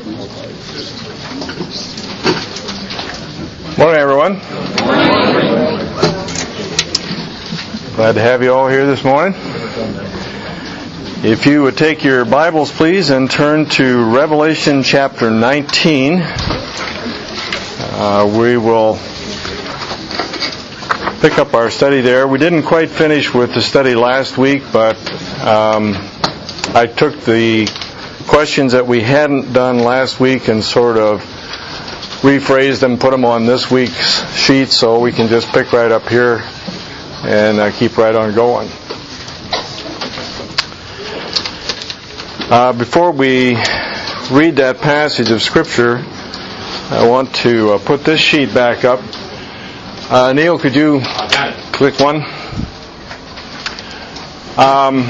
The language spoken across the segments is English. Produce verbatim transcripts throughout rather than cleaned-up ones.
Morning, everyone. Glad to have you all here this morning. If you would take your Bibles, please, and turn to Revelation chapter nineteen. Uh, we will pick up our study there. We didn't quite finish with the study last week, but um, I took the questions that we hadn't done last week and sort of rephrased them, put them on this week's sheet, so we can just pick right up here and uh, keep right on going. Uh, before we read that passage of Scripture, I want to uh, put this sheet back up. Uh, Neil, could you click one? Um,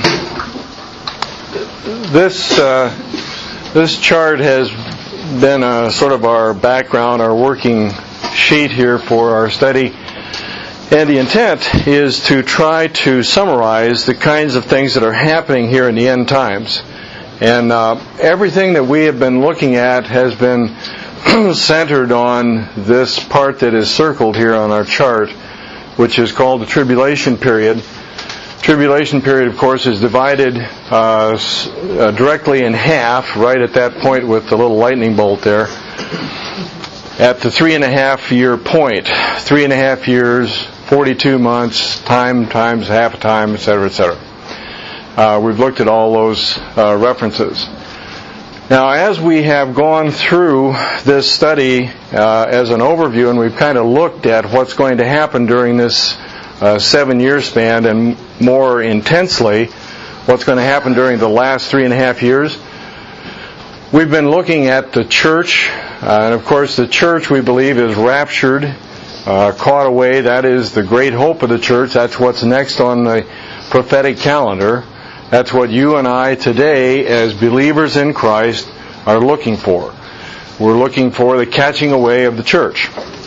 this uh, this chart has been a, sort of our background, our working sheet here for our study. And the intent is to try to summarize the kinds of things that are happening here in the end times. And uh, everything that we have been looking at has been centered on this part that is circled here on our chart, which is called the tribulation period. Tribulation period, of course, is divided uh, uh, directly in half, right at that point with the little lightning bolt there, at the three and a half year point. Three and a half years, forty-two months, time times half a time, et cetera, et cetera. Uh, we've looked at all those uh, references. Now, as we have gone through this study uh, as an overview, and we've kind of looked at what's going to happen during this uh, seven-year span, and more intensely, what's going to happen during the last three and a half years, we've been looking at the church, uh, and of course the church, we believe, is raptured, uh, caught away. That is the great hope of the church. That's what's next on the prophetic calendar. That's what you and I today, as believers in Christ, are looking for. We're looking for the catching away of the church.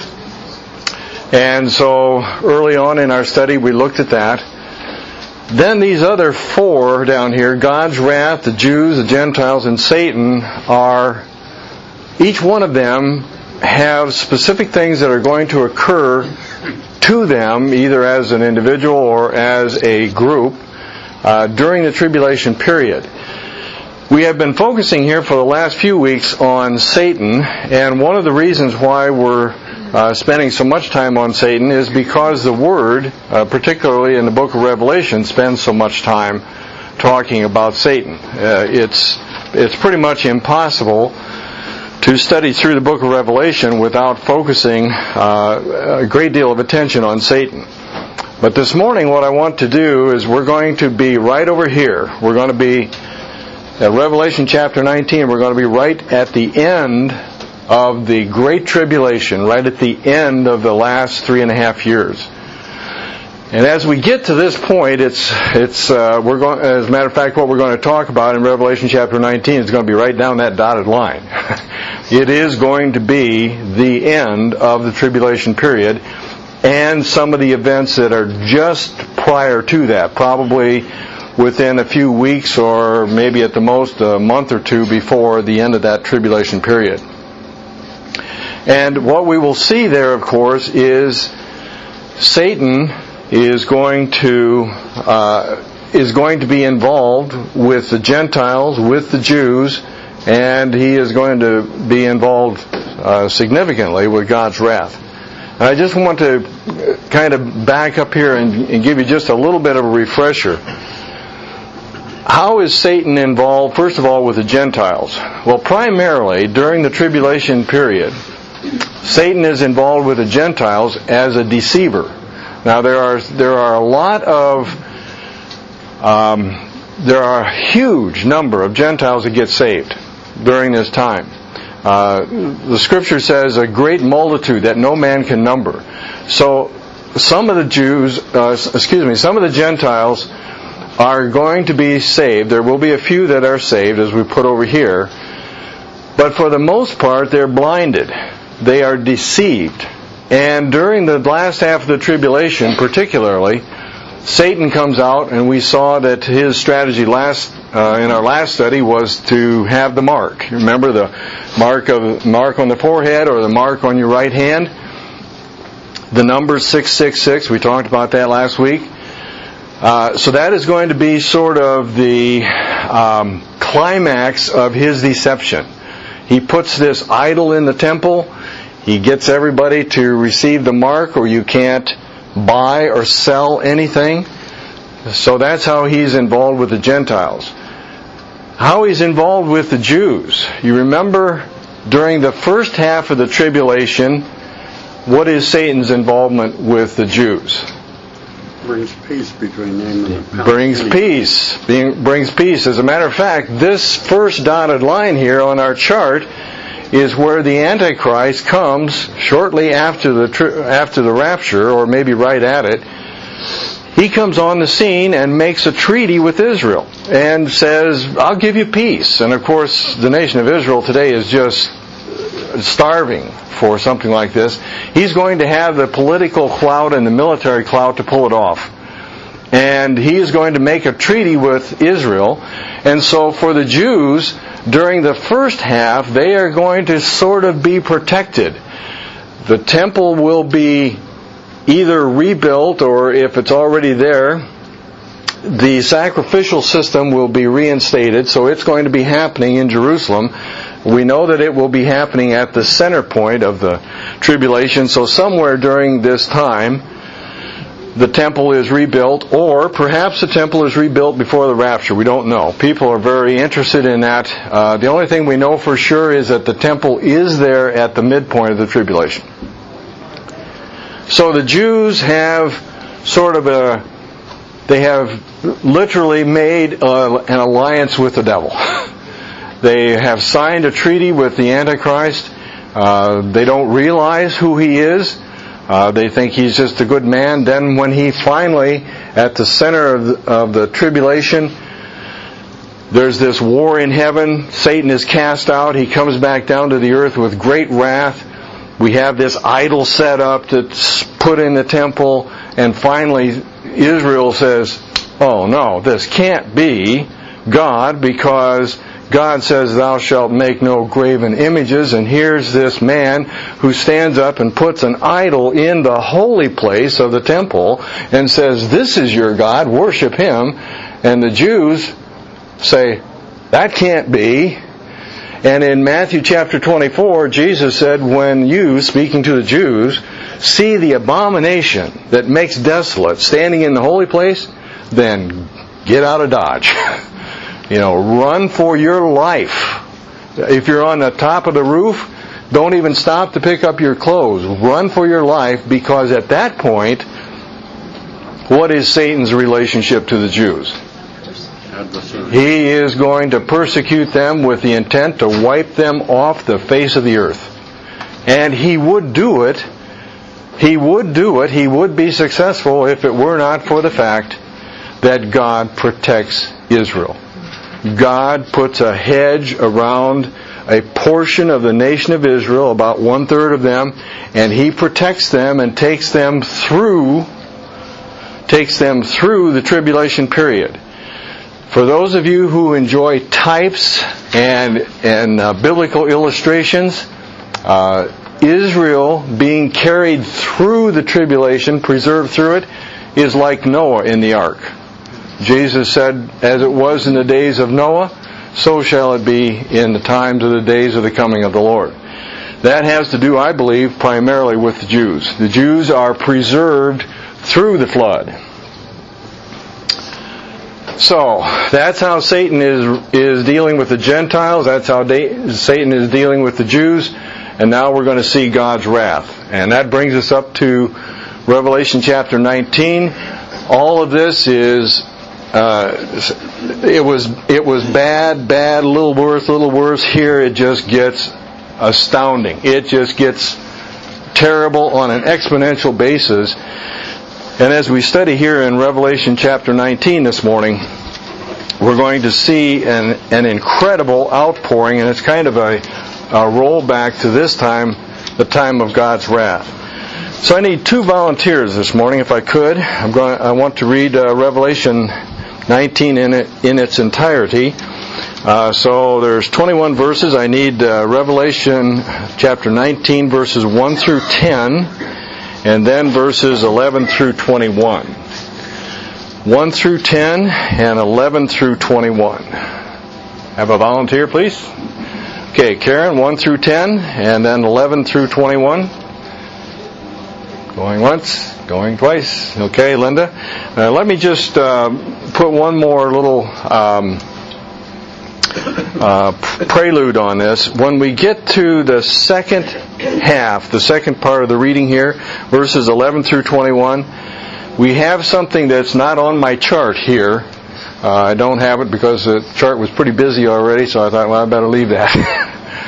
And so, early on in our study, we looked at that. Then these other four down here, God's wrath, the Jews, the Gentiles, and Satan, are, each one of them have specific things that are going to occur to them, either as an individual or as a group, Uh, during the tribulation period. We have been focusing here for the last few weeks on Satan, and one of the reasons why we're uh, spending so much time on Satan is because the Word, uh, particularly in the book of Revelation, spends so much time talking about Satan. Uh, it's it's pretty much impossible to study through the book of Revelation without focusing uh, a great deal of attention on Satan. But this morning what I want to do is we're going to be right over here. We're going to be at Revelation chapter nineteen. We're going to be right at the end of the Great Tribulation, right at the end of the last three and a half years. And as we get to this point, it's it's uh, we're going. As a matter of fact, what we're going to talk about in Revelation chapter nineteen is going to be right down that dotted line. It is going to be the end of the tribulation period, and some of the events that are just prior to that, probably within a few weeks or maybe at the most a month or two before the end of that tribulation period. And what we will see there, of course, is Satan is going to uh, is going to be involved with the Gentiles, with the Jews, and he is going to be involved uh, significantly with God's wrath. And I just want to kind of back up here and, and give you just a little bit of a refresher. How is Satan involved, first of all, with the Gentiles? Well, primarily, during the tribulation period, Satan is involved with the Gentiles as a deceiver. Now, there are there are a lot of, um, there are a huge number of Gentiles that get saved during this time. Uh, the Scripture says a great multitude that no man can number. So some of the Jews, uh, excuse me, some of the Gentiles are going to be saved. There will be a few that are saved, as we put over here. But for the most part, they're blinded. They are deceived. And during the last half of the tribulation, particularly, Satan comes out, and we saw that his strategy last uh, in our last study was to have the mark. Remember, the mark of mark on the forehead or the mark on your right hand. The number six six six, we talked about that last week. Uh, so that is going to be sort of the um, climax of his deception. He puts this idol in the temple. He gets everybody to receive the mark, or you can't buy or sell anything. So that's how he's involved with the Gentiles. How he's involved with the Jews. You remember during the first half of the tribulation, what is Satan's involvement with the Jews? Brings peace between them and the Brings peace. Being, brings peace. As a matter of fact, this first dotted line here on our chart is where the Antichrist comes shortly after the tri- after the rapture, or maybe right at it. He comes on the scene and makes a treaty with Israel and says, I'll give you peace. And of course, the nation of Israel today is just starving for something like this. He's going to have the political clout and the military clout to pull it off. And he is going to make a treaty with Israel. And so for the Jews, during the first half, they are going to sort of be protected. The temple will be either rebuilt, or if it's already there, the sacrificial system will be reinstated. So it's going to be happening in Jerusalem. We know that it will be happening at the center point of the tribulation. So somewhere during this time, the temple is rebuilt, or perhaps the temple is rebuilt before the rapture. We don't know. People are very interested in that. Uh, the only thing we know for sure is that the temple is there at the midpoint of the tribulation. So the Jews have sort of a, they have literally made a, an alliance with the devil. They have signed a treaty with the Antichrist. Uh, they don't realize who he is. Uh, they think he's just a good man. Then when he finally, at the center of the, of the tribulation, there's this war in heaven. Satan is cast out. He comes back down to the earth with great wrath. We have this idol set up that's put in the temple. And finally, Israel says, oh no, this can't be God, because God says, thou shalt make no graven images. And here's this man who stands up and puts an idol in the holy place of the temple and says, this is your God, worship him. And the Jews say, that can't be. And in Matthew chapter twenty-four, Jesus said, when you, speaking to the Jews, see the abomination that makes desolate standing in the holy place, then get out of Dodge. You know, run for your life. If you're on the top of the roof, don't even stop to pick up your clothes. Run for your life, because at that point, what is Satan's relationship to the Jews? He is going to persecute them with the intent to wipe them off the face of the earth. And he would do it. He would do it. He would be successful if it were not for the fact that God protects Israel. God puts a hedge around a portion of the nation of Israel, about one third of them, and He protects them and takes them through, takes them through the tribulation period. For those of you who enjoy types and and uh, biblical illustrations, uh, Israel being carried through the tribulation, preserved through it, is like Noah in the ark. Jesus said, as it was in the days of Noah, so shall it be in the times of the days of the coming of the Lord. That has to do, I believe, primarily with the Jews. The Jews are preserved through the flood. So, that's how Satan is is dealing with the Gentiles. That's how de- Satan is dealing with the Jews. And now we're going to see God's wrath. And that brings us up to Revelation chapter nineteen. All of this is, uh, it was it was bad, bad, a little worse, a little worse. Here it just gets astounding. It just gets terrible on an exponential basis. And as we study here in Revelation chapter nineteen this morning, we're going to see an, an incredible outpouring, and it's kind of a, a rollback to this time, the time of God's wrath. So I need two volunteers this morning, if I could. I'm going. I want to read uh, Revelation nineteen in it, in its entirety. Uh, so there's twenty-one verses. I need uh, Revelation chapter nineteen, verses one through ten, and then verses eleven through twenty-one. one through ten and eleven through twenty-one. Have a volunteer, please. Okay, Karen, one through ten, and then eleven through twenty-one. Going once, going twice. Okay, Linda. Uh, let me just uh, put one more little um, uh, prelude on this. When we get to the second half, the second part of the reading here, verses eleven through twenty-one, we have something that's not on my chart here. Uh, I don't have it because the chart was pretty busy already, so I thought, well, I better leave that.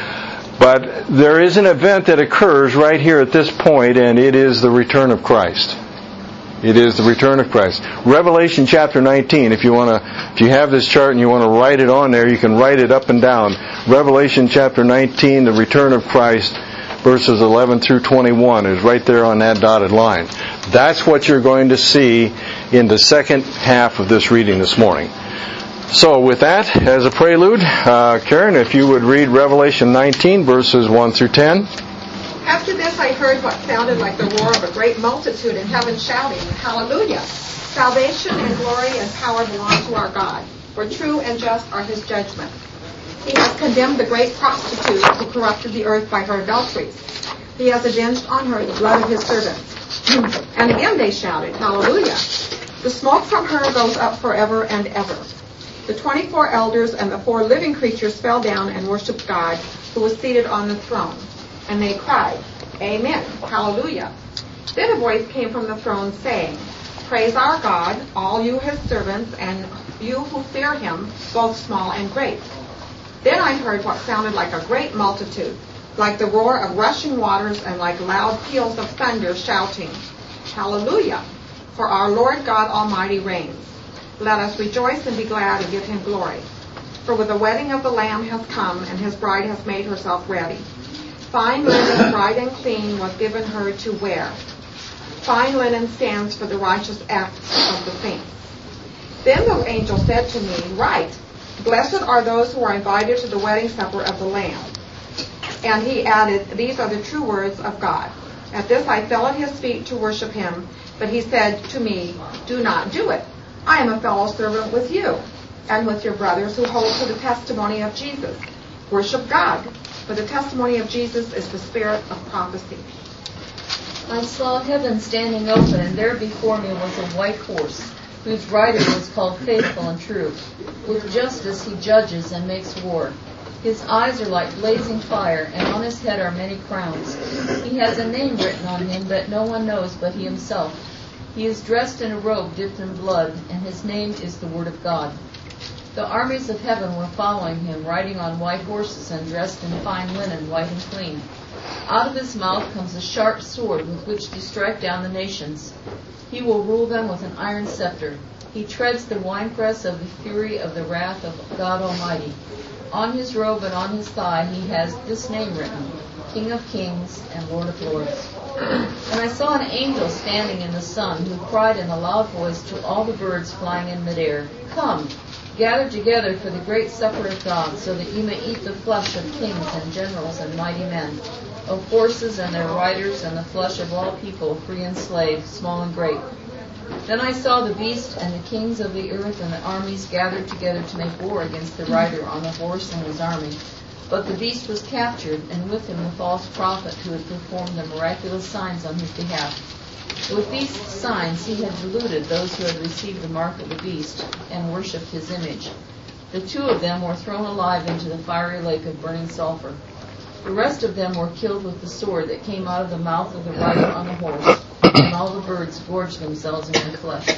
But there is an event that occurs right here at this point, and it is the return of Christ. It is the return of Christ. Revelation chapter nineteen, if you want to, if you have this chart and you want to write it on there, you can write it up and down. Revelation chapter nineteen, the return of Christ, verses eleven through twenty-one is right there on that dotted line. That's what you're going to see in the second half of this reading this morning. So with that, as a prelude, uh, Karen, if you would read Revelation nineteen, verses one through ten. After this I heard what sounded like the roar of a great multitude in heaven shouting, Hallelujah! Salvation and glory and power belong to our God, for true and just are His judgments. He has condemned the great prostitute who corrupted the earth by her adulteries. He has avenged on her the blood of His servants. And again they shouted, Hallelujah! The smoke from her goes up forever and ever. The twenty-four elders and the four living creatures fell down and worshipped God, who was seated on the throne. And they cried, Amen, Hallelujah. Then a voice came from the throne saying, Praise our God, all you His servants, and you who fear Him, both small and great. Then I heard what sounded like a great multitude, like the roar of rushing waters and like loud peals of thunder, shouting, Hallelujah, for our Lord God Almighty reigns. Let us rejoice and be glad and give Him glory. For with the wedding of the Lamb has come, and His bride has made herself ready. Fine linen, bright and clean, was given her to wear. Fine linen stands for the righteous acts of the saints. Then the angel said to me, Write, blessed are those who are invited to the wedding supper of the Lamb. And he added, These are the true words of God. At this I fell at His feet to worship Him, but He said to me, Do not do it. I am a fellow servant with you and with your brothers who hold to the testimony of Jesus. Worship God, for the testimony of Jesus is the spirit of prophecy. I saw heaven standing open, and there before me was a white horse, whose rider was called Faithful and True. With justice He judges and makes war. His eyes are like blazing fire, and on His head are many crowns. He has a name written on Him that no one knows but He Himself. He is dressed in a robe dipped in blood, and His name is the Word of God. The armies of heaven were following Him, riding on white horses and dressed in fine linen, white and clean. Out of His mouth comes a sharp sword with which to strike down the nations. He will rule them with an iron scepter. He treads the winepress of the fury of the wrath of God Almighty. On His robe and on His thigh He has this name written, King of Kings and Lord of Lords. And I saw an angel standing in the sun, who cried in a loud voice to all the birds flying in midair, Come, gather together for the great supper of God, so that you may eat the flesh of kings and generals and mighty men, of horses and their riders, and the flesh of all people, free and slave, small and great. Then I saw the beast and the kings of the earth and the armies gathered together to make war against the rider on the horse and his army. But the beast was captured, and with him the false prophet who had performed the miraculous signs on his behalf. With these signs he had deluded those who had received the mark of the beast and worshipped his image. The two of them were thrown alive into the fiery lake of burning sulfur. The rest of them were killed with the sword that came out of the mouth of the rider on the horse, and all the birds gorged themselves in their flesh.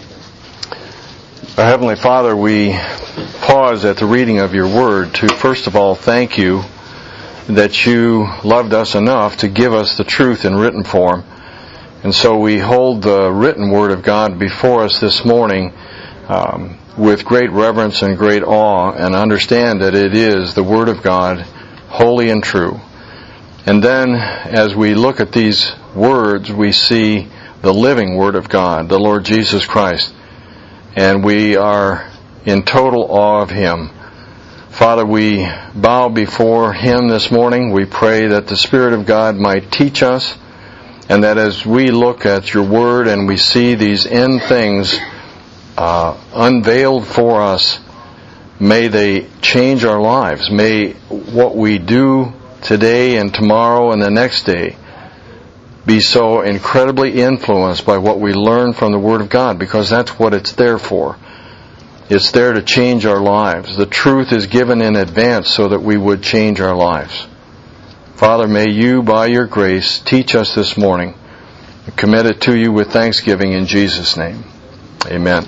Our Heavenly Father, we pause at the reading of your word to first of all thank you that you loved us enough to give us the truth in written form. And so we hold the written word of God before us this morning um, with great reverence and great awe, and understand that it is the word of God, holy and true. And then as we look at these words, we see the living word of God, the Lord Jesus Christ. And we are in total awe of Him. Father, we bow before Him this morning. We pray that the Spirit of God might teach us, and that as we look at Your Word and we see these end things uh, unveiled for us, may they change our lives. May what we do today and tomorrow and the next day be so incredibly influenced by what we learn from the Word of God, because that's what it's there for. It's there to change our lives. The truth is given in advance so that we would change our lives. Father, may You, by Your grace, teach us this morning. We commit it to You with thanksgiving in Jesus' name. Amen.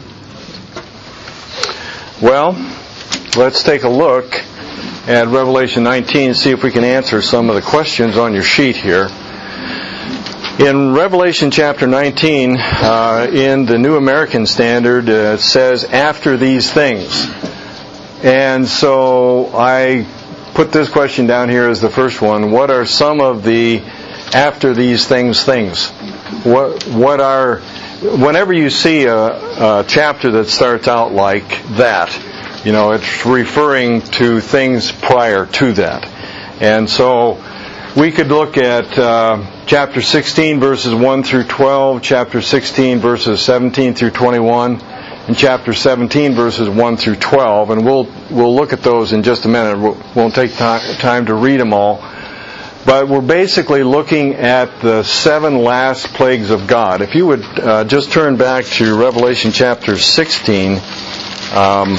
Well, let's take a look at Revelation nineteen and see if we can answer some of the questions on your sheet here. In Revelation chapter nineteen, uh, in the New American Standard, uh, it says, after these things. And so I put this question down here as the first one. What are some of the after these things things? What, what are, whenever you see a, a chapter that starts out like that, you know, it's referring to things prior to that. And so we could look at uh, chapter sixteen, verses one through twelve, chapter sixteen, verses seventeen through twenty-one, and chapter seventeen, verses one through twelve, and we'll we'll look at those in just a minute. We won't take time, time to read them all. But we're basically looking at the seven last plagues of God. If you would uh, just turn back to Revelation chapter sixteen, um,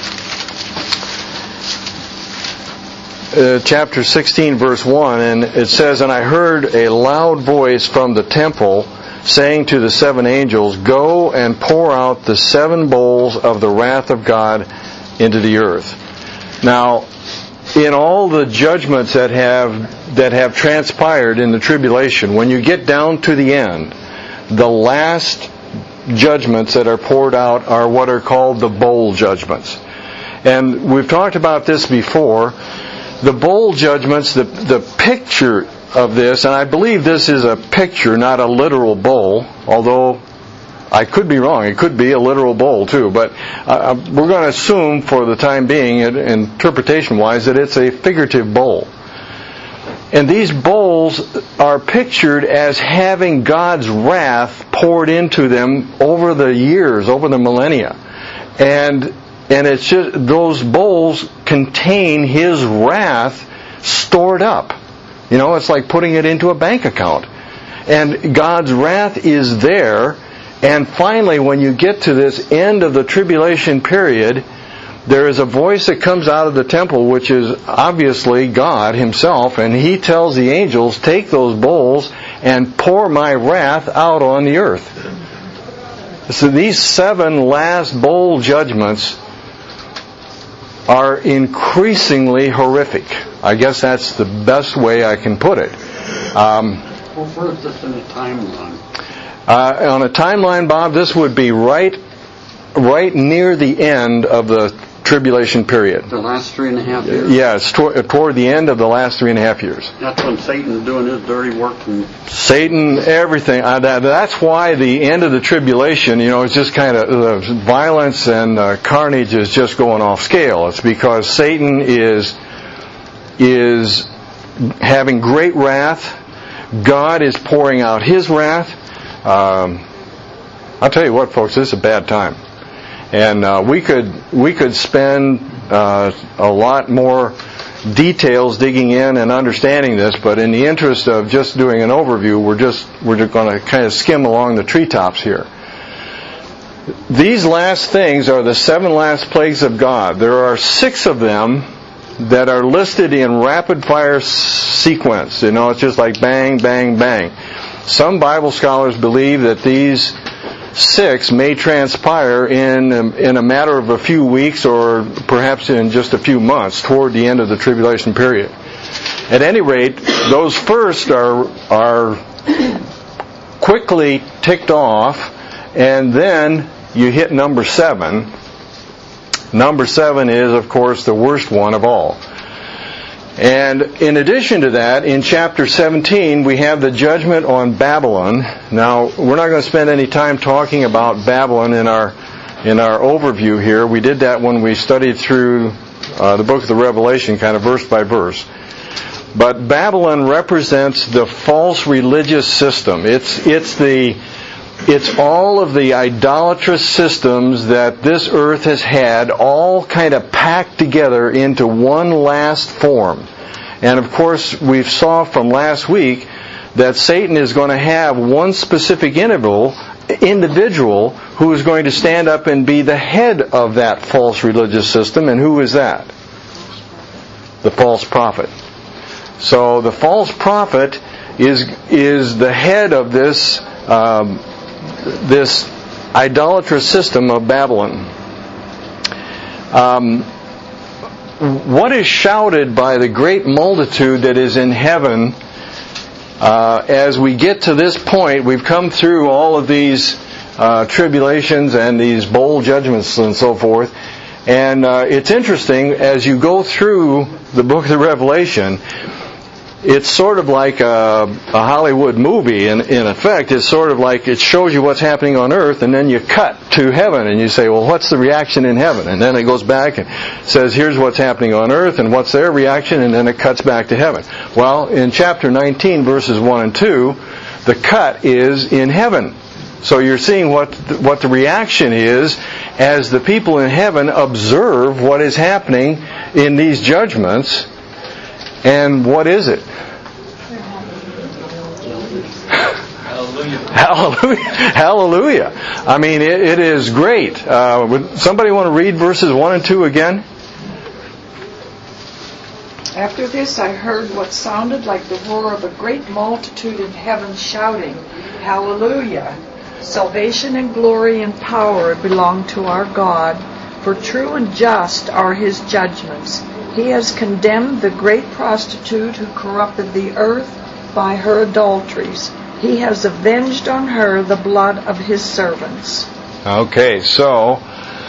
Uh, chapter sixteen, verse one, and it says, and I heard a loud voice from the temple saying to the seven angels, go and pour out the seven bowls of the wrath of God into the earth. Now, in all the judgments that have that have transpired in the tribulation, when you get down to the end, the last judgments that are poured out are what are called the bowl judgments. And we've talked about this before. The bowl judgments, the, the picture of this, and I believe this is a picture, not a literal bowl, although I could be wrong. It could be a literal bowl too, but uh, we're going to assume for the time being, interpretation-wise, that it's a figurative bowl. And these bowls are pictured as having God's wrath poured into them over the years, over the millennia. And And it's just, those bowls contain His wrath stored up. You know, it's like putting it into a bank account. And God's wrath is there. And finally, when you get to this end of the tribulation period, there is a voice that comes out of the temple, which is obviously God Himself. And He tells the angels, take those bowls and pour my wrath out on the earth. So these seven last bowl judgments are increasingly horrific. I guess that's the best way I can put it. Um, well, where is this in the timeline? Uh, on a timeline, Bob, this would be right, right near the end of the tribulation period. The last three and a half years? Yeah, it's toward, toward the end of the last three and a half years. That's when Satan's doing his dirty work. And Satan, everything. Uh, that, that's why the end of the tribulation, you know, it's just kind of, uh, violence and uh, carnage is just going off scale. It's because Satan is, is having great wrath. God is pouring out His wrath. Um, I'll tell you what, folks, this is a bad time. And uh, we could we could spend uh, a lot more details digging in and understanding this, but in the interest of just doing an overview, we're just we're just going to kind of skim along the treetops here. These last things are the seven last plagues of God. There are six of them that are listed in rapid fire sequence. You know, it's just like bang, bang, bang. Some Bible scholars believe that these six may transpire in in a matter of a few weeks or perhaps in just a few months toward the end of the tribulation period. At any rate, those first are are quickly ticked off, and then you hit number seven. Number seven is, of course, the worst one of all. And in addition to that, in chapter seventeen, we have the judgment on Babylon. Now, we're not going to spend any time talking about Babylon in our in our overview here. We did that when we studied through uh, the book of the Revelation, kind of verse by verse. But Babylon represents the false religious system. It's it's the it's all of the idolatrous systems that this earth has had, all kind of packed together into one last form. And of course, we saw from last week that Satan is going to have one specific individual, individual who is going to stand up and be the head of that false religious system. And who is that? The false prophet. So the false prophet is is the head of this um, this idolatrous system of Babylon. Um, what is shouted by the great multitude that is in heaven uh, as we get to this point? We've come through all of these uh, tribulations and these bowl judgments and so forth. And uh, it's interesting, as you go through the book of the Revelation, it's sort of like a, a Hollywood movie. In, in effect, it's sort of like it shows you what's happening on earth, and then you cut to heaven, and you say, well, what's the reaction in heaven? And then it goes back and says, here's what's happening on earth, and what's their reaction, and then it cuts back to heaven. Well, in chapter nineteen, verses one and two, the cut is in heaven. So you're seeing what the, what the reaction is as the people in heaven observe what is happening in these judgments. And what is it? Hallelujah. Hallelujah. Hallelujah. I mean, it, it is great. Uh, would somebody want to read verses one and two again? After this I heard what sounded like the roar of a great multitude in heaven shouting, Hallelujah! Salvation and glory and power belong to our God, for true and just are His judgments. He has condemned the great prostitute who corrupted the earth by her adulteries. He has avenged on her the blood of His servants. Okay, so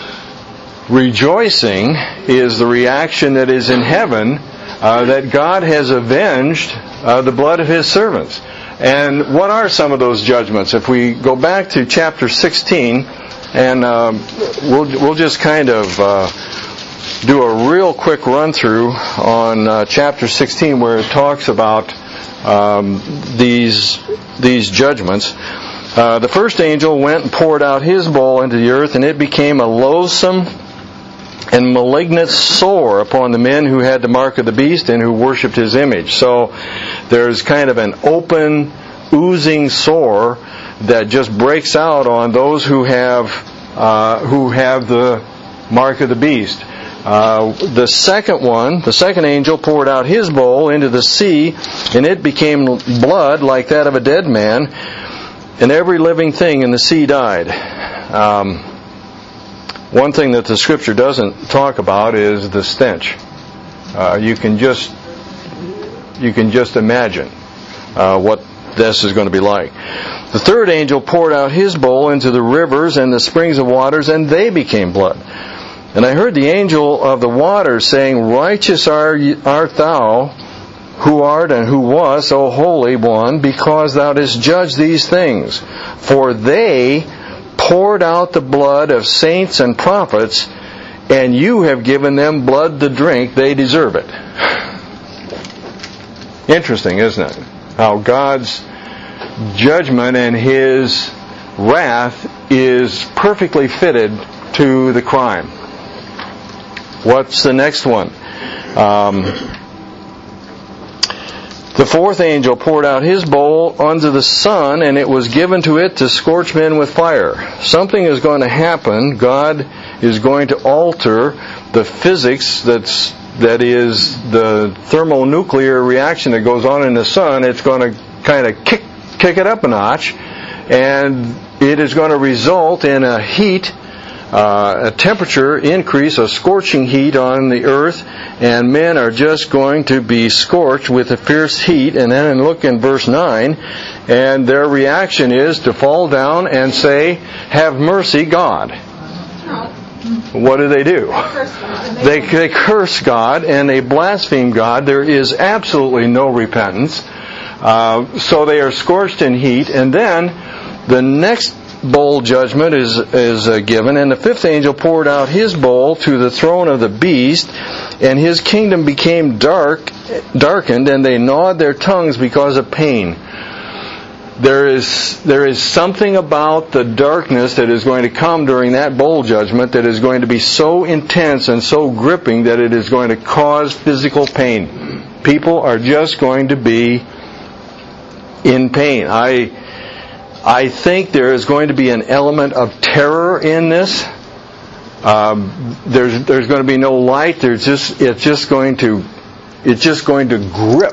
rejoicing is the reaction that is in heaven, uh, that God has avenged uh, the blood of His servants. And what are some of those judgments? If we go back to chapter sixteen, and uh, we'll we'll just kind of uh, do a real quick run through on uh, chapter sixteen, where it talks about um, these these judgments. Uh, the first angel went and poured out his bowl into the earth, and it became a loathsome and malignant sore upon the men who had the mark of the beast and who worshipped his image. So there's kind of an open, oozing sore that just breaks out on those who have uh, who have the mark of the beast. Uh, the second one, the second angel poured out his bowl into the sea, and it became blood like that of a dead man, and every living thing in the sea died. Um, one thing that the Scripture doesn't talk about is the stench. Uh, you can just you can just imagine uh, what this is going to be like. The third angel poured out his bowl into the rivers and the springs of waters, and they became blood. And I heard the angel of the waters saying, Righteous are art thou, who art and who was, O Holy One, because thou didst judge these things. For they poured out the blood of saints and prophets, and you have given them blood to drink. They deserve it. Interesting, isn't it? How God's judgment and His wrath is perfectly fitted to the crime. What's the next one? Um, the fourth angel poured out his bowl unto the sun, and it was given to it to scorch men with fire. Something is going to happen. God is going to alter the physics that's that is the thermonuclear reaction that goes on in the sun. It's going to kind of kick kick it up a notch, and it is going to result in a heat, uh, a temperature increase, a scorching heat on the earth, and men are just going to be scorched with a fierce heat. And then look in verse nine, and their reaction is to fall down and say, Have mercy, God. What do they do? They, they curse God and they blaspheme God. There is absolutely no repentance. Uh, so they are scorched in heat. And then the next bowl judgment is is uh, given, and the fifth angel poured out his bowl to the throne of the beast, and his kingdom became dark, darkened, and they gnawed their tongues because of pain. There is there is something about the darkness that is going to come during that bowl judgment that is going to be so intense and so gripping that it is going to cause physical pain. People are just going to be in pain. I I think there is going to be an element of terror in this. Um, there's there's going to be no light. There's just it's just going to it's just going to grip.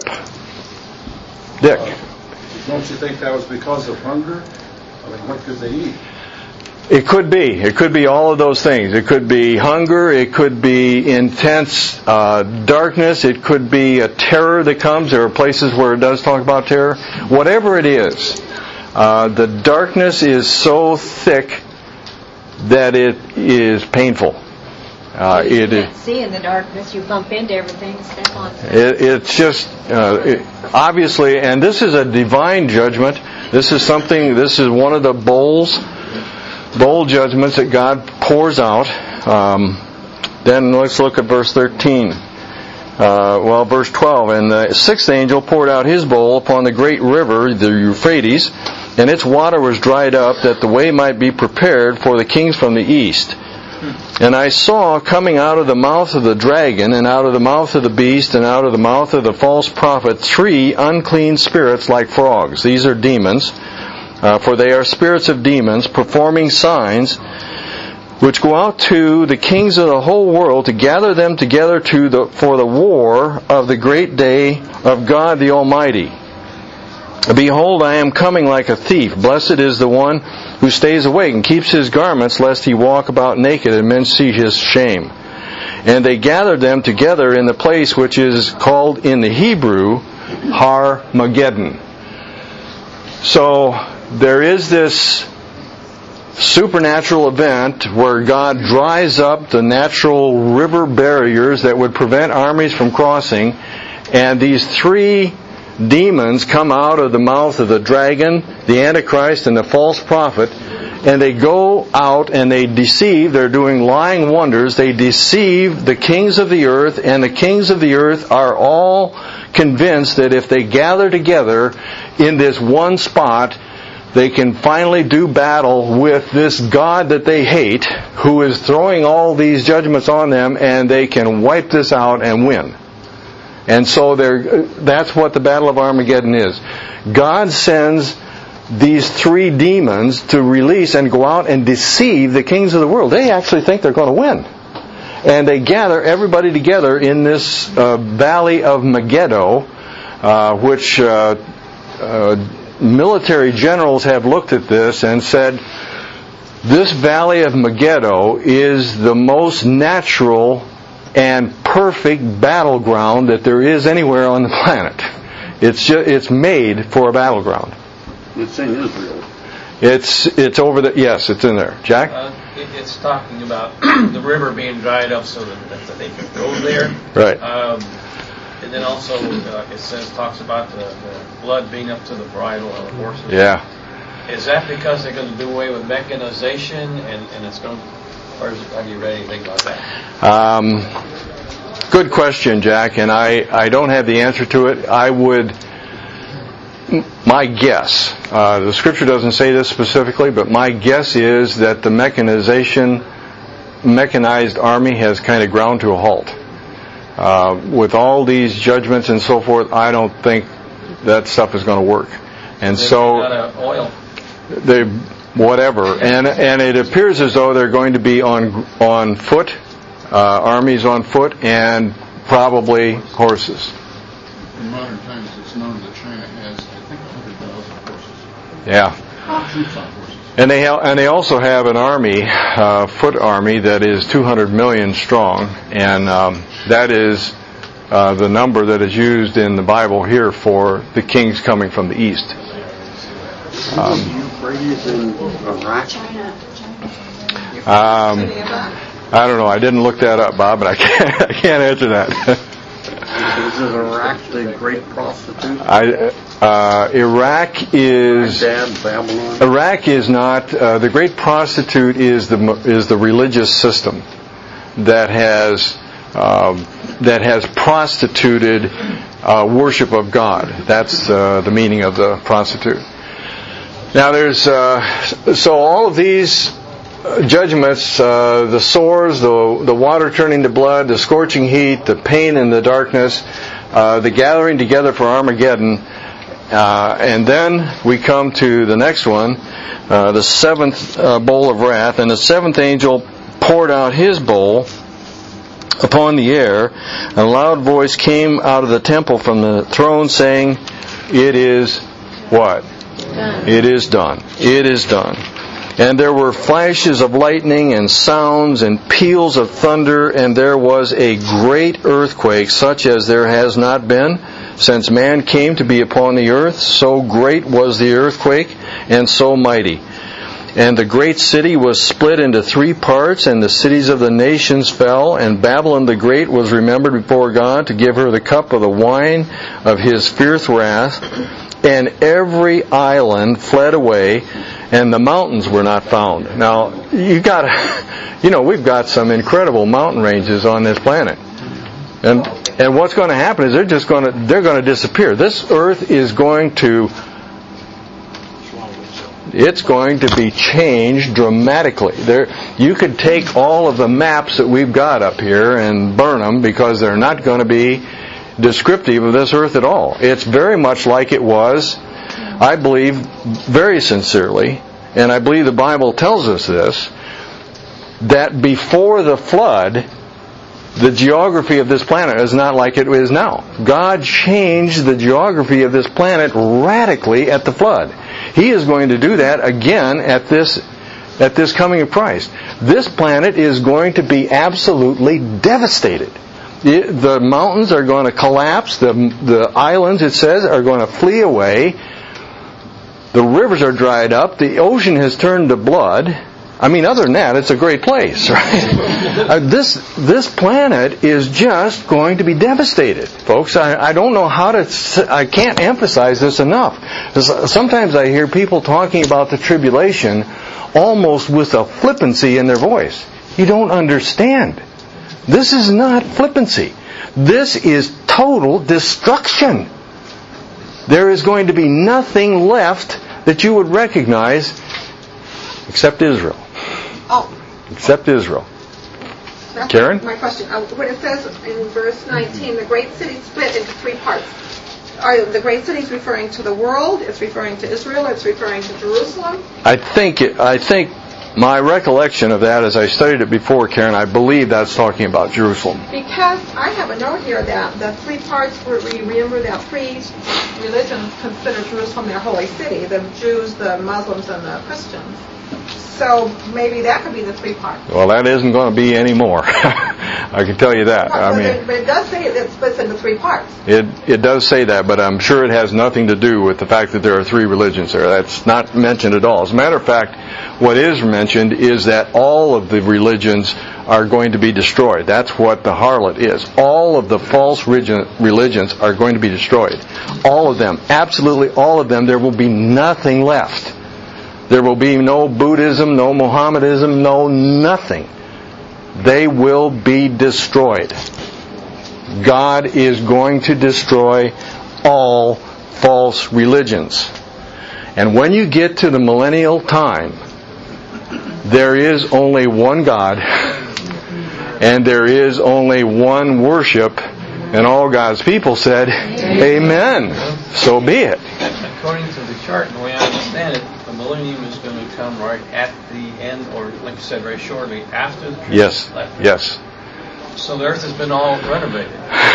Dick. Uh, don't you think that was because of hunger? I mean, what could they eat? It could be. It could be all of those things. It could be hunger. It could be intense uh, darkness. It could be a terror that comes. There are places where it does talk about terror. Whatever it is, uh, the darkness is so thick that it is painful. Uh, you it, can't see in the darkness. You bump into everything, step on stuff. It, it's just uh, it, obviously, and this is a divine judgment. This is something. This is one of the bowls. Bowl judgments that God pours out. Um, then let's look at verse thirteen. Uh, well, verse twelve. And the sixth angel poured out his bowl upon the great river, the Euphrates, and its water was dried up, that the way might be prepared for the kings from the east. And I saw coming out of the mouth of the dragon, and out of the mouth of the beast, and out of the mouth of the false prophet, three unclean spirits like frogs. These are demons. Uh, for they are spirits of demons, performing signs, which go out to the kings of the whole world to gather them together to the, for the war of the great day of God the Almighty. Behold, I am coming like a thief. Blessed is the one who stays awake and keeps his garments, lest he walk about naked and men see his shame. And they gathered them together in the place which is called in the Hebrew Har Mageddon. So there is this supernatural event where God dries up the natural river barriers that would prevent armies from crossing, and these three demons come out of the mouth of the dragon, the Antichrist, and the false prophet, and they go out and they deceive. They're doing lying wonders. They deceive the kings of the earth, and the kings of the earth are all convinced that if they gather together in this one spot, they can finally do battle with this God that they hate, who is throwing all these judgments on them, and they can wipe this out and win. And so that's what the Battle of Armageddon is. God sends these three demons to release and go out and deceive the kings of the world. They actually think they're going to win. And they gather everybody together in this uh, valley of Megiddo, uh, which uh, uh, military generals have looked at this and said, this valley of Megiddo is the most natural and perfect battleground that there is anywhere on the planet. It's just, it's made for a battleground. It's in Israel. It's it's over the yes, it's in there. Jack? Uh, it, it's talking about the river being dried up so that, that they can go there. Right. Um, and then also uh, it says talks about the, the blood being up to the bridle of the horses. Yeah. Is that because they're going to do away with mechanization and, and it's going? Or is, have you read anything about that? Um, good question, Jack, and I, I don't have the answer to it. I would, my guess, uh, the scripture doesn't say this specifically, but my guess is that the mechanization, mechanized army has kind of ground to a halt. Uh, with all these judgments and so forth, I don't think that stuff is going to work. And They've so, run out of oil. they, whatever, and and it appears as though they're going to be on on foot, uh, armies on foot, and probably horses. In modern times, it's known that China has, I think, one hundred thousand horses. Yeah. Troops on horses. And they ha- and they also have an army, uh, foot army that is two hundred million strong, and um, that is uh, the number that is used in the Bible here for the kings coming from the east. Um, Euphrates in Iraq. Um, I don't know. I didn't look that up, Bob, but I can't. I can't answer that. Is it Iraq the great prostitute? I Uh, Iraq is Baghdad, Babylon. Iraq is not uh, the great prostitute is the is the religious system that has um, that has prostituted uh, worship of God. That's uh, the meaning of the prostitute. Now there's uh, so all of these judgments, uh, the sores, the the water turning to blood, the scorching heat, the pain and the darkness, uh, the gathering together for Armageddon. Uh, and then we come to the next one, uh, the seventh uh, bowl of wrath. And the seventh angel poured out his bowl upon the air. And a loud voice came out of the temple from the throne saying, "It is what? Done. It is done. It is done." And there were flashes of lightning and sounds and peals of thunder, and there was a great earthquake, such as there has not been since man came to be upon the earth. So great was the earthquake, and so mighty. And the great city was split into three parts, and the cities of the nations fell, and Babylon the Great was remembered before God to give her the cup of the wine of his fierce wrath. And every island fled away, and the mountains were not found. Now, you got, you know, we've got some incredible mountain ranges on this planet, and and what's going to happen is they're just going to they're going to disappear. This earth is going to it's going to be changed dramatically. There, you could take all of the maps that we've got up here and burn them because they're not going to be descriptive of this earth at all. It's very much like it was, I believe, very sincerely, and I believe the Bible tells us this, that before the flood, the geography of this planet is not like it is now. God changed the geography of this planet radically at the flood. He is going to do that again at this at this coming of Christ. This planet is going to be absolutely devastated. It, the mountains are going to collapse. The, the islands, it says, are going to flee away. The rivers are dried up. The ocean has turned to blood. I mean, other than that, it's a great place, right? uh, this this planet is just going to be devastated, folks. I, I don't know how to. I can't emphasize this enough. Sometimes I hear people talking about the tribulation almost with a flippancy in their voice. You don't understand. This is not flippancy. This is total destruction. There is going to be nothing left that you would recognize except Israel. Oh. Except Israel. That's Karen? My question. Uh, when it says in verse nineteen, the great city split into three parts. Are the great cities referring to the world? It's referring to Israel? It's referring to Jerusalem? I think it, I think my recollection of that, as I studied it before, Karen, I believe that's talking about Jerusalem. Because I have a note here that the three parts where we remember that three religions consider Jerusalem their holy city: the Jews, the Muslims, and the Christians. So maybe that could be the three parts. Well, that isn't going to be anymore. I can tell you that. Well, I mean, it, but it does say it splits into three parts. It it does say that, but I'm sure it has nothing to do with the fact that there are three religions there. That's not mentioned at all. As a matter of fact, what is mentioned is that all of the religions are going to be destroyed. That's what the harlot is. All of the false religions are going to be destroyed. All of them. Absolutely all of them. There will be nothing left. There will be no Buddhism, no Mohammedanism, no nothing. They will be destroyed. God is going to destroy all false religions. And when you get to the millennial time, there is only one God, and there is only one worship, and all God's people said, Amen. So be it. According to the chart, the way I understand it, the millennium is going to come right at the end, or like you said, very shortly after the tribulation. Yes, yes. So the earth has been all renovated.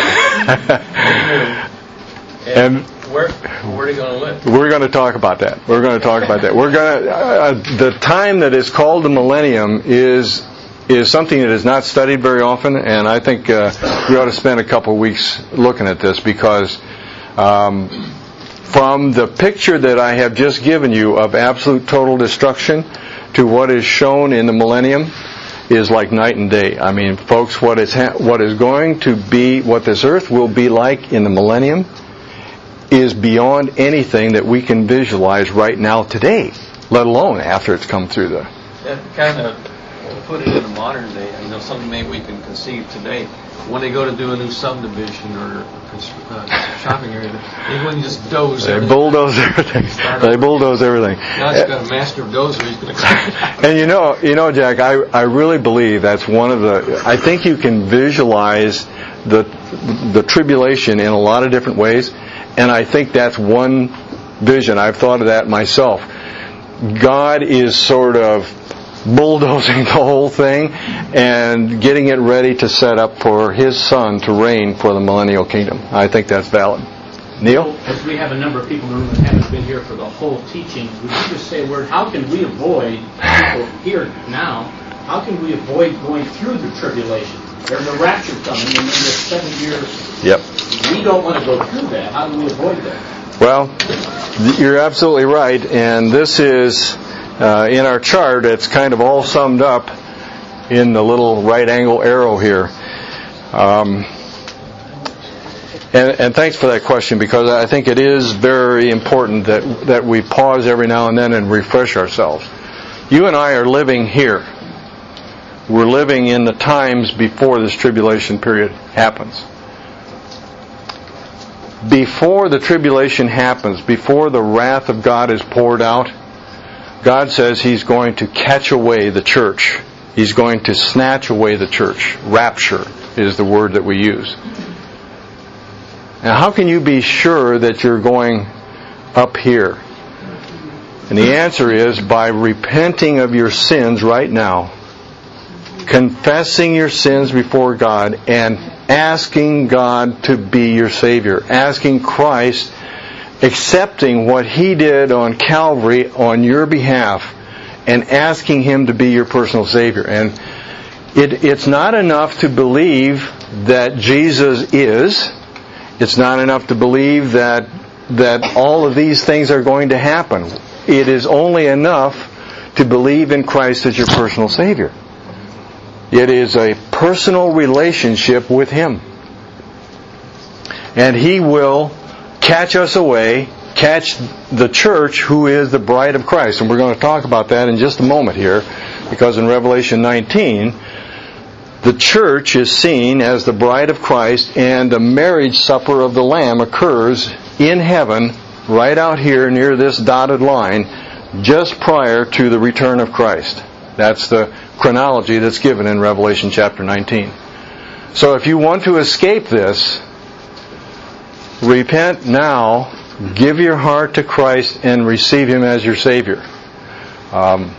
and, and where where are they going to live? We're going to talk about that. We're going to talk about that. We're going to. Uh, the time that is called the millennium is is something that is not studied very often, and I think uh, we ought to spend a couple of weeks looking at this because. Um, From the picture that I have just given you of absolute total destruction to what is shown in the millennium is like night and day. I mean, folks, what is ha- what is going to be, what this earth will be like in the millennium is beyond anything that we can visualize right now today, let alone after it's come through the... That kind of, to put it in a modern day, you know, something maybe we can conceive today. When they go to do a new subdivision or uh, shopping area, they go and just doze They everything. bulldoze everything. They bulldoze everything. Now he's got a master dozer. He's going to clear it out. And you know, you know, Jack, I, I really believe that's one of the... I think you can visualize the the tribulation in a lot of different ways, and I think that's one vision. I've thought of that myself. God is sort of bulldozing the whole thing and getting it ready to set up for His Son to reign for the millennial kingdom. I think that's valid. Neil? As we have a number of people in the room that haven't been here for the whole teaching, would you just say a word? How can we avoid, people here now, how can we avoid going through the tribulation? There's a rapture coming in the seven years. Yep. We don't want to go through that. How do we avoid that? Well, you're absolutely right, and this is... Uh, in our chart, it's kind of all summed up in the little right angle arrow here. Um, and, and thanks for that question, because I think it is very important that, that we pause every now and then and refresh ourselves. You and I are living here. We're living in the times before this tribulation period happens. Before the tribulation happens, before the wrath of God is poured out, God says He's going to catch away the church. He's going to snatch away the church. Rapture is the word that we use. Now, how can you be sure that you're going up here? And the answer is by repenting of your sins right now, confessing your sins before God, and asking God to be your Savior, asking Christ, accepting what He did on Calvary on your behalf, and asking Him to be your personal Savior. And it, it's not enough to believe that Jesus is. It's not enough to believe that that all of these things are going to happen. It is only enough to believe in Christ as your personal Savior. It is a personal relationship with Him. And He will catch us away, catch the church who is the bride of Christ. And we're going to talk about that in just a moment here, because in Revelation nineteen, the church is seen as the bride of Christ, and the marriage supper of the Lamb occurs in heaven, right out here near this dotted line, just prior to the return of Christ. That's the chronology that's given in Revelation chapter nineteen. So if you want to escape this, repent now, give your heart to Christ, and receive Him as your Savior. Um,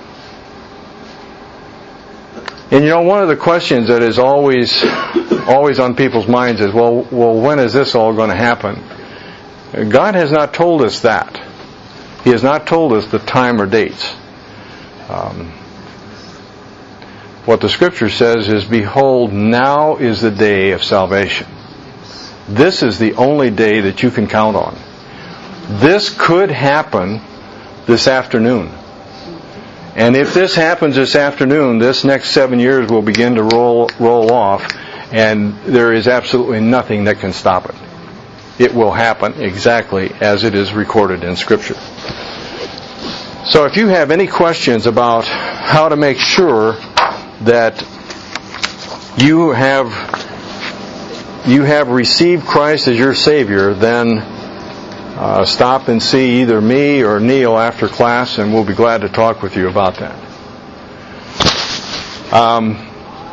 and you know, one of the questions that is always always on people's minds is, well, well, when is this all going to happen? God has not told us that. He has not told us the time or dates. Um, what the Scripture says is, behold, now is the day of salvation. This is the only day that you can count on. This could happen this afternoon. And if this happens this afternoon, this next seven years will begin to roll roll off, and there is absolutely nothing that can stop it. It will happen exactly as it is recorded in Scripture. So if you have any questions about how to make sure that you have you have received Christ as your Savior, then uh, stop and see either me or Neil after class, and we'll be glad to talk with you about that. Um,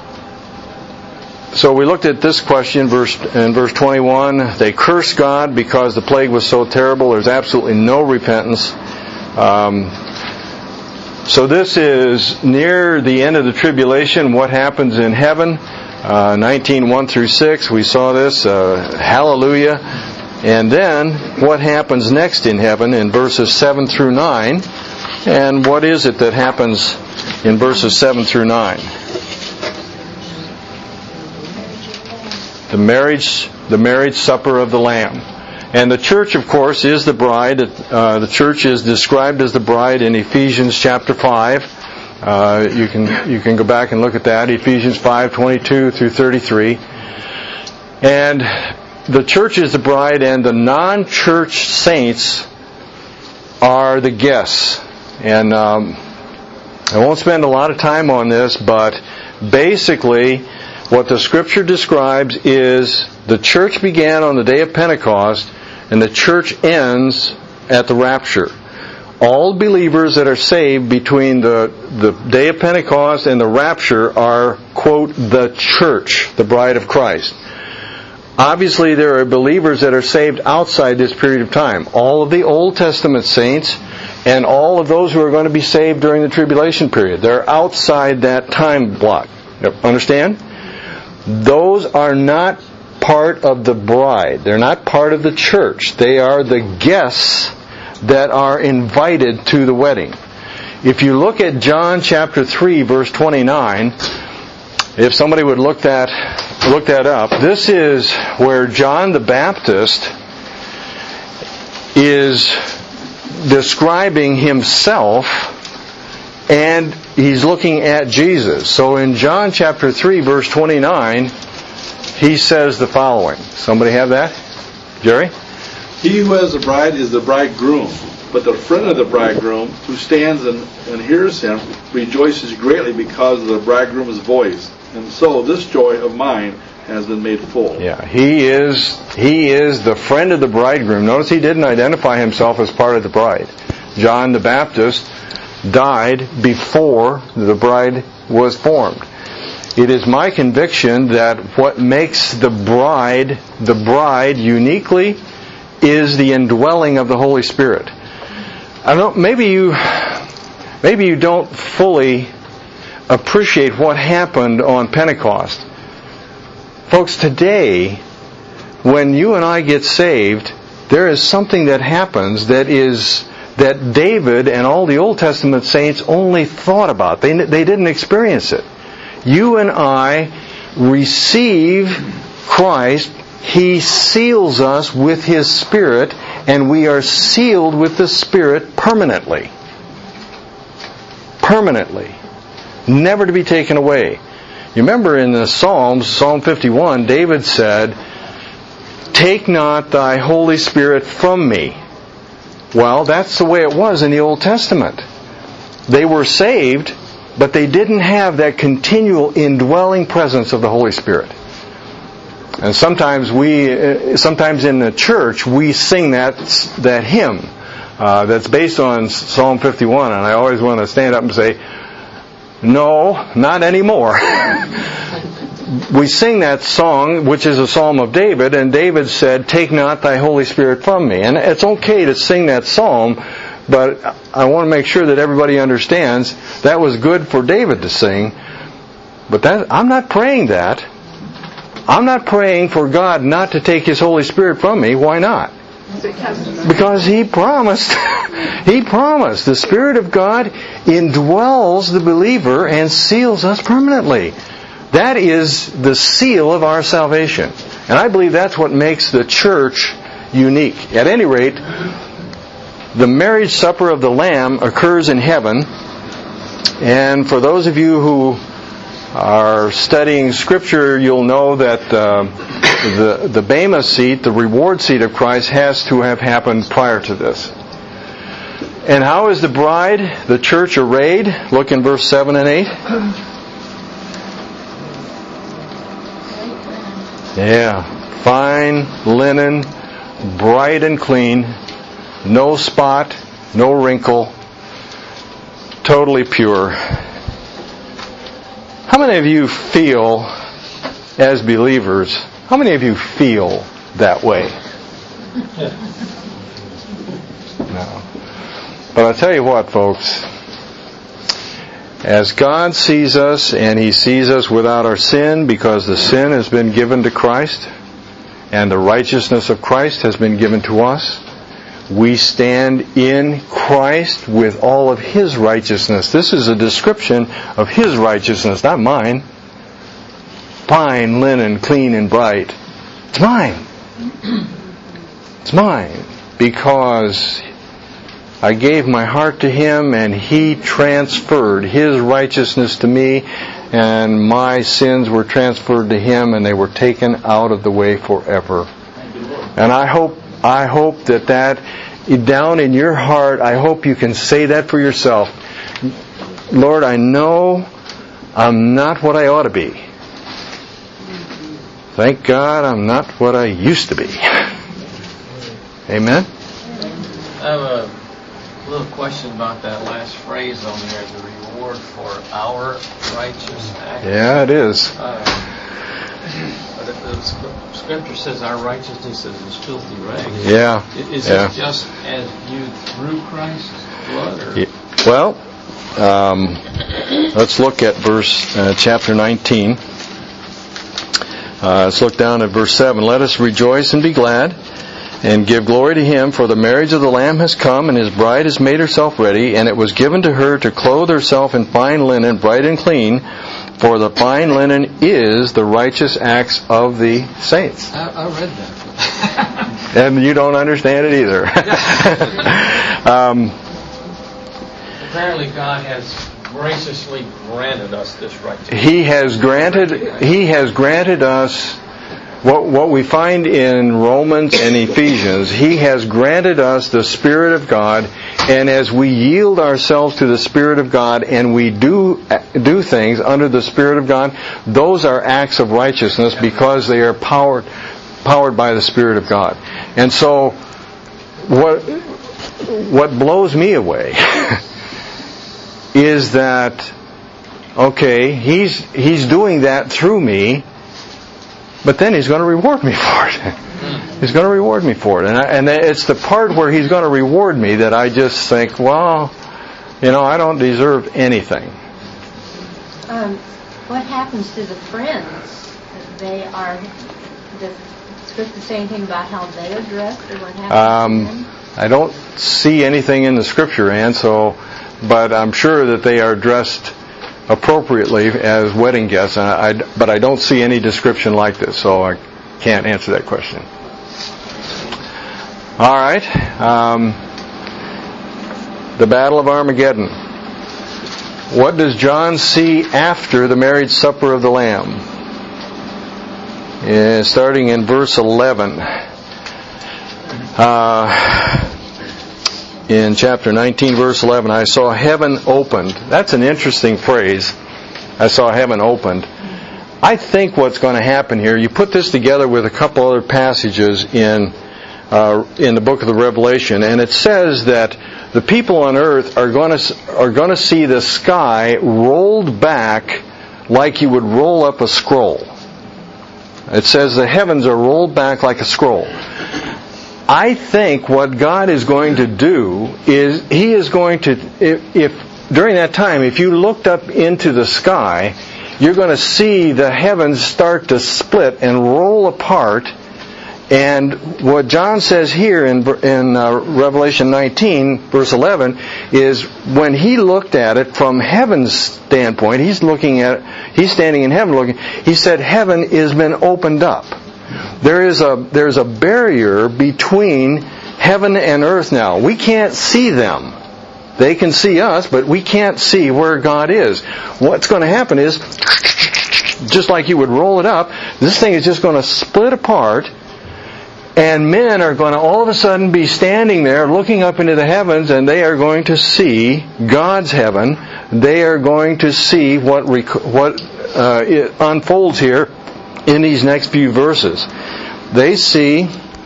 so we looked at this question verse, in verse twenty-one. They cursed God because the plague was so terrible. There's absolutely no repentance. Um, so this is near the end of the tribulation. What happens in heaven? Uh, nineteen, one through six, we saw this. Uh, hallelujah. And then, what happens next in heaven in verses seven through nine? And what is it that happens in verses seven through nine? The marriage, the marriage supper of the Lamb. And the church, of course, is the bride. Uh, the church is described as the bride in Ephesians chapter five. Uh, you can you can go back and look at that, Ephesians five, twenty-two through thirty-three. And the church is the bride and the non-church saints are the guests. And um, I won't spend a lot of time on this, but basically what the Scripture describes is the church began on the day of Pentecost and the church ends at the rapture. All believers that are saved between the, the day of Pentecost and the rapture are, quote, the church, the bride of Christ. Obviously, there are believers that are saved outside this period of time. All of the Old Testament saints and all of those who are going to be saved during the tribulation period. They're outside that time block. Understand? Those are not part of the bride. They're not part of the church. They are the guests that are invited to the wedding. If you look at John chapter three, verse twenty-nine, if somebody would look that look that up, this is where John the Baptist is describing himself, and he's looking at Jesus. So in John chapter three, verse twenty-nine, he says the following. Somebody have that? Jerry? He who has the bride is the bridegroom, but the friend of the bridegroom, who stands and, and hears him, rejoices greatly because of the bridegroom's voice. And so this joy of mine has been made full. Yeah, he is he is the friend of the bridegroom. Notice he didn't identify himself as part of the bride. John the Baptist died before the bride was formed. It is my conviction that what makes the bride the bride uniquely is the indwelling of the Holy Spirit. I don't maybe you maybe you don't fully appreciate what happened on Pentecost. Folks, today, when you and I get saved, there is something that happens that is that David and all the Old Testament saints only thought about. They, they didn't experience it. You and I receive Christ. He seals us with His Spirit, and we are sealed with the Spirit permanently. Permanently. Never to be taken away. You remember in the Psalms, Psalm fifty-one, David said, "Take not thy Holy Spirit from me." Well, that's the way it was in the Old Testament. They were saved, but they didn't have that continual indwelling presence of the Holy Spirit. And sometimes we, sometimes in the church, we sing that that hymn uh, that's based on Psalm fifty-one, and I always want to stand up and say, no, not anymore. We sing that song, which is a Psalm of David, and David said, "Take not thy Holy Spirit from me." And it's okay to sing that psalm, but I want to make sure that everybody understands that was good for David to sing, but that, I'm not praying that. I'm not praying for God not to take His Holy Spirit from me. Why not? Because He promised. He promised. The Spirit of God indwells the believer and seals us permanently. That is the seal of our salvation. And I believe that's what makes the church unique. At any rate, the marriage supper of the Lamb occurs in heaven. And for those of you who are studying Scripture, you'll know that uh, the, the Bema seat, the reward seat of Christ, has to have happened prior to this. And how is the bride, the church, arrayed? Look in verse seven and eight. Yeah. Fine linen, bright and clean, no spot, no wrinkle, totally pure. How many of you feel, as believers, how many of you feel that way? No. But I'll tell you what, folks. As God sees us, and He sees us without our sin, because the sin has been given to Christ, and the righteousness of Christ has been given to us, we stand in Christ with all of His righteousness. This is a description of His righteousness, not mine. Fine linen, clean and bright. It's mine. It's mine. Because I gave my heart to Him, and He transferred His righteousness to me, and my sins were transferred to Him, and they were taken out of the way forever. And I hope, I hope that that, down in your heart, I hope you can say that for yourself. Lord, I know I'm not what I ought to be. Thank God I'm not what I used to be. Amen? I have a little question about that last phrase on there, the reward for our righteous acts. Yeah, it is. Uh, the, the scripture says our righteousness is as filthy rags. Yeah. Is yeah. it just as viewed through Christ's blood? Or? Yeah. Well, um, let's look at verse uh, chapter nineteen. Uh, let's look down at verse seven. Let us rejoice and be glad and give glory to Him, for the marriage of the Lamb has come, and His bride has made herself ready, and it was given to her to clothe herself in fine linen, bright and clean, for the fine linen is the righteous acts of the saints. I, I read that. And you don't understand it either. um, Apparently God has graciously granted us this righteousness. He has granted, He has granted us What, what we find in Romans and Ephesians. He has granted us the Spirit of God, and as we yield ourselves to the Spirit of God and we do do things under the Spirit of God, those are acts of righteousness because they are powered powered by the Spirit of God. And so, what what blows me away is that, okay, he's he's doing that through me. But then He's going to reward me for it. He's going to reward me for it. And, I, and it's the part where He's going to reward me that I just think, well, you know, I don't deserve anything. Um, what happens to the friends? They are, does Scripture say anything about how they are dressed, or what happens um, to them? I don't see anything in the Scripture, Ann, so, but I'm sure that they are dressed appropriately as wedding guests, and I, but I don't see any description like this, so I can't answer that question. All right, um, the Battle of Armageddon. What does John see after the marriage supper of the Lamb? Yeah, starting in verse eleven. Uh, In chapter nineteen, verse eleven, I saw heaven opened. That's an interesting phrase. I saw heaven opened. I think what's going to happen here, you put this together with a couple other passages in uh, in the book of the Revelation, and it says that the people on earth are going to are going to see the sky rolled back like you would roll up a scroll. It says the heavens are rolled back like a scroll. I think what God is going to do is He is going to, if, if during that time, if you looked up into the sky, you're going to see the heavens start to split and roll apart. And what John says here in, in uh, Revelation nineteen, verse eleven, is when he looked at it from heaven's standpoint, he's looking at, he's standing in heaven looking, he said heaven has been opened up. There is a there's a barrier between heaven and earth now. We can't see them. They can see us, but we can't see where God is. What's going to happen is, just like you would roll it up, this thing is just going to split apart, and men are going to all of a sudden be standing there looking up into the heavens, and they are going to see God's heaven. They are going to see what rec- what uh, it unfolds here in these next few verses. They see,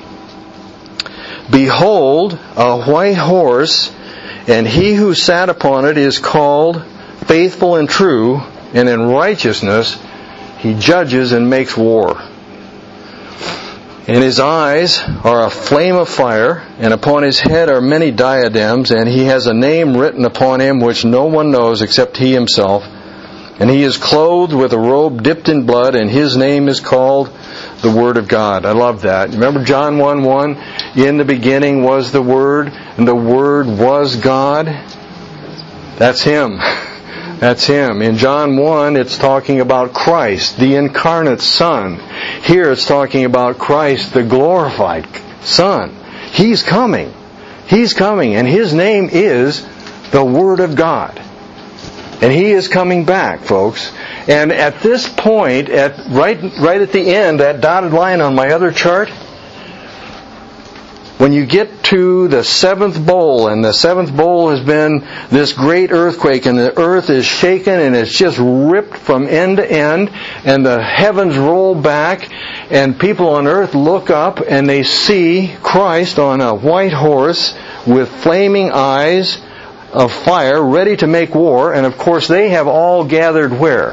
behold, a white horse, and he who sat upon it is called Faithful and True, and in righteousness he judges and makes war. And his eyes are a flame of fire, and upon his head are many diadems, and he has a name written upon him which no one knows except he himself. And he is clothed with a robe dipped in blood, and his name is called the Word of God. I love that. Remember John one one? In the beginning was the Word, and the Word was God. That's Him. That's Him. In John one, it's talking about Christ, the incarnate Son. Here it's talking about Christ, the glorified Son. He's coming. He's coming, and His name is the Word of God. And He is coming back, folks. And at this point, at right right at the end, that dotted line on my other chart, when you get to the seventh bowl, and the seventh bowl has been this great earthquake, and the earth is shaken, and it's just ripped from end to end, and the heavens roll back, and people on earth look up, and they see Christ on a white horse with flaming eyes of fire, ready to make war, and of course they have all gathered where?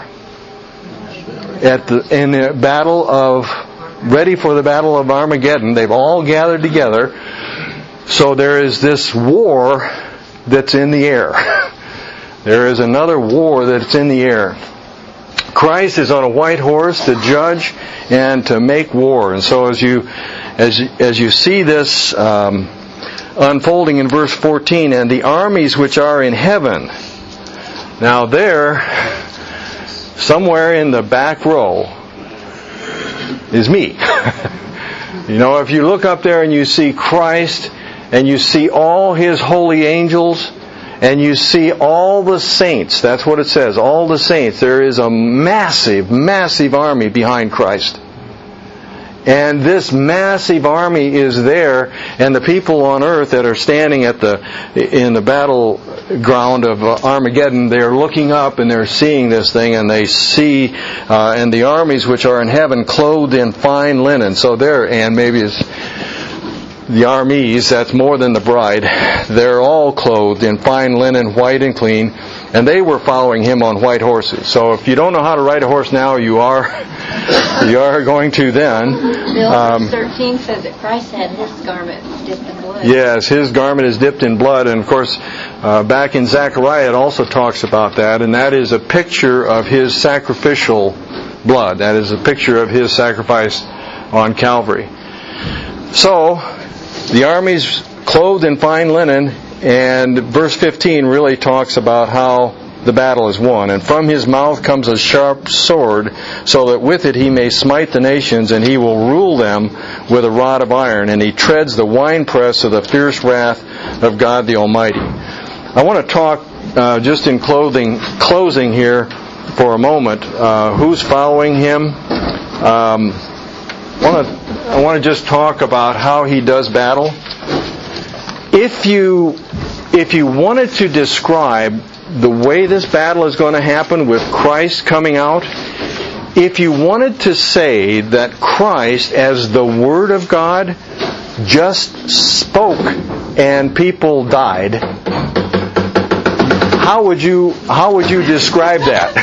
At the, in the battle of ready for the battle of Armageddon. They've all gathered together. So there is this war that's in the air. There is another war that's in the air. Christ is on a white horse to judge and to make war. And so as you as you, as you see this um, unfolding in verse fourteen, and the armies which are in heaven. Now there, somewhere in the back row, is me. You know, if you look up there and you see Christ, and you see all His holy angels, and you see all the saints, that's what it says, all the saints, there is a massive, massive army behind Christ. And this massive army is there, and the people on earth that are standing at the in the battleground of Armageddon, they are looking up and they're seeing this thing, and they see, uh, and the armies which are in heaven clothed in fine linen. So there, and maybe it's the armies, that's more than the bride. They're all clothed in fine linen, white and clean, and they were following Him on white horses. So if you don't know how to ride a horse now, you are you are going to then. Bill, Um, verse thirteen says that Christ had His garment dipped in blood. Yes, His garment is dipped in blood, and of course, uh, back in Zechariah it also talks about that, and that is a picture of His sacrificial blood. That is a picture of His sacrifice on Calvary. So, the armies clothed in fine linen, and verse fifteen really talks about how the battle is won. And from His mouth comes a sharp sword, so that with it He may smite the nations, and He will rule them with a rod of iron, and He treads the winepress of the fierce wrath of God the Almighty. I want to talk uh, just in clothing, closing here for a moment. Uh, who's following Him? Um, I want to I want to just talk about how He does battle. If you if you wanted to describe the way this battle is going to happen with Christ coming out, if you wanted to say that Christ, as the Word of God, just spoke and people died, how would you how would you describe that?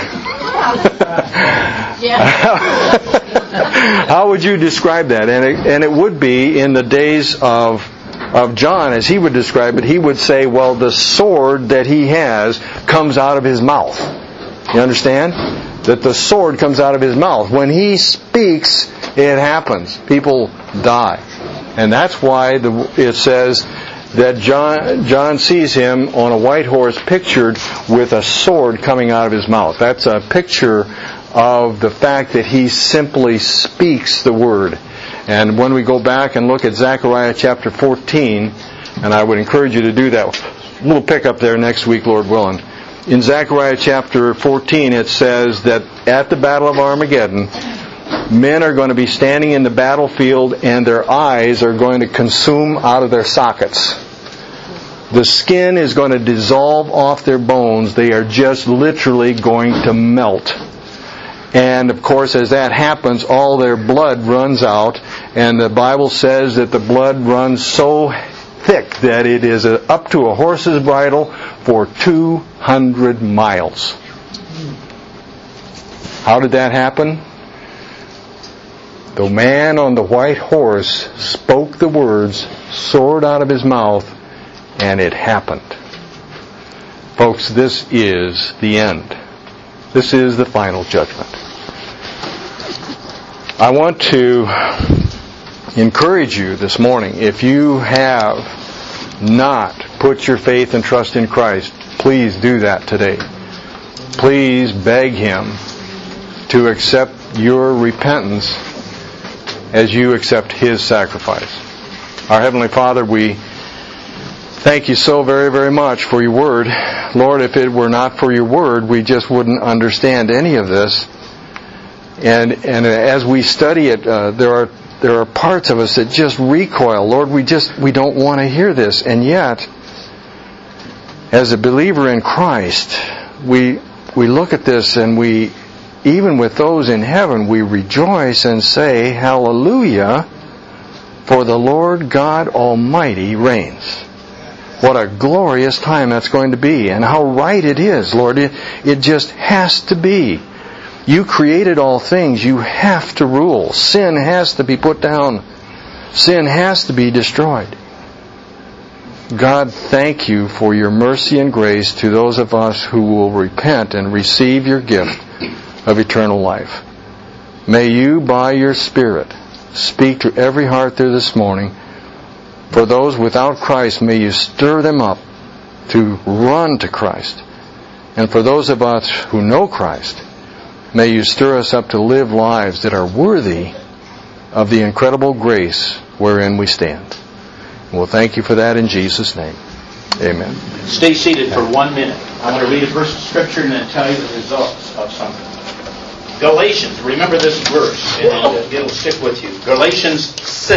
How would you describe that? And it, and it would be in the days of of John, as he would describe it, he would say, well, the sword that he has comes out of his mouth. You understand? That the sword comes out of his mouth. When he speaks, it happens. People die. And that's why the, it says that John, John sees Him on a white horse pictured with a sword coming out of His mouth. That's a picture of the fact that He simply speaks the Word. And when we go back and look at Zechariah chapter fourteen, and I would encourage you to do that, we'll pick up there next week, Lord willing. In Zechariah chapter fourteen, it says that at the battle of Armageddon, men are going to be standing in the battlefield, and their eyes are going to consume out of their sockets. The skin is going to dissolve off their bones. They are just literally going to melt. And of course, as that happens, all their blood runs out, and the Bible says that the blood runs so thick that it is up to a horse's bridle for two hundred miles. How did that happen? The man on the white horse spoke the words, sword out of his mouth, and it happened. Folks, this is the end. This is the final judgment. I want to encourage you this morning, if you have not put your faith and trust in Christ, please do that today. Please beg Him to accept your repentance as you accept His sacrifice. Our Heavenly Father, we thank You so very, very much for Your Word. Lord, if it were not for Your Word, we just wouldn't understand any of this. And and as we study it, uh, there are there are parts of us that just recoil. Lord, we just we don't want to hear this. And yet, as a believer in Christ, we we look at this and we, even with those in heaven, we rejoice and say, Hallelujah, for the Lord God Almighty reigns. What a glorious time that's going to be, and how right it is, Lord. It, it just has to be. You created all things. You have to rule. Sin has to be put down. Sin has to be destroyed. God, thank you for your mercy and grace to those of us who will repent and receive your gift of eternal life. May you, by your Spirit, speak to every heart there this morning. For those without Christ, may you stir them up to run to Christ. And for those of us who know Christ, may you stir us up to live lives that are worthy of the incredible grace wherein we stand. And we'll thank you for that in Jesus' name. Amen. Stay seated for one minute. I want to read a verse of Scripture and then tell you the results of something. Galatians, remember this verse, and it'll stick with you. Galatians six.